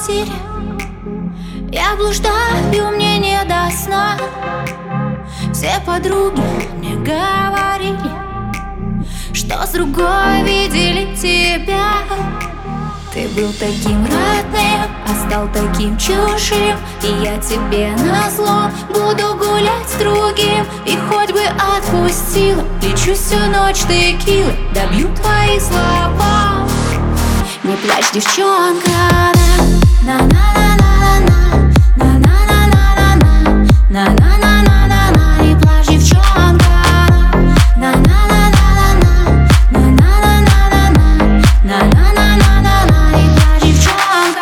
квартире я блуждаю, мне не до сна. Все подруги мне говорили, что с другой видели тебя. Ты был таким родным, а стал таким чужим. И я тебе назло буду гулять с другим. И хоть бы отпустила, лечу всю ночь текилы, добью твои слова. Не плачь, девчонка, на-на-на-на-на-на, на-на-на-на-на-на, на-на-на-на-на-на. Не плачь, девчонка, на-на-на-на-на-на, на-на-на-на-на-на, на-на-на-на-на. Не плачь, девчонка.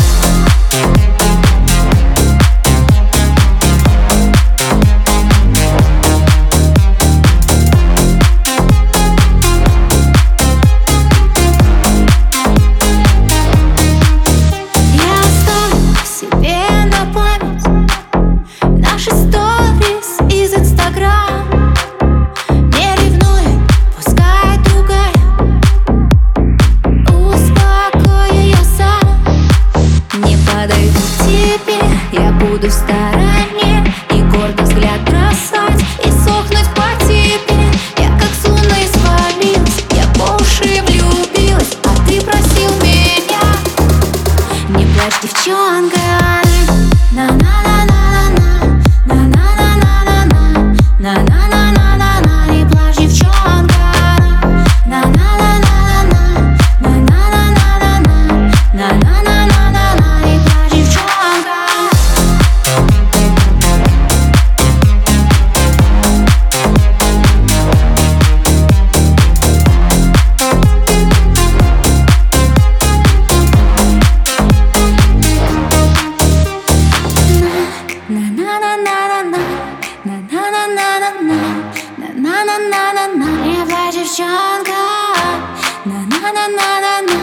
Я буду в стороне и гордо взгляд бросать и сохнуть по тебе. Я как с луны свалилась, я по уши влюбилась, а ты просил меня. Не плачь, девчонка, на-на-на-на-на-на, на-на-на-на-на-на, на-на-на-на-на-на. Не плачь, девчонка, на-на-на-на-на-на, на-на-на-на-на-на, на-на-на-на-на. Не плачь, девчонка. На-на-на-на-на-на, не плачь, девчонка, на-на-на-на-на-на.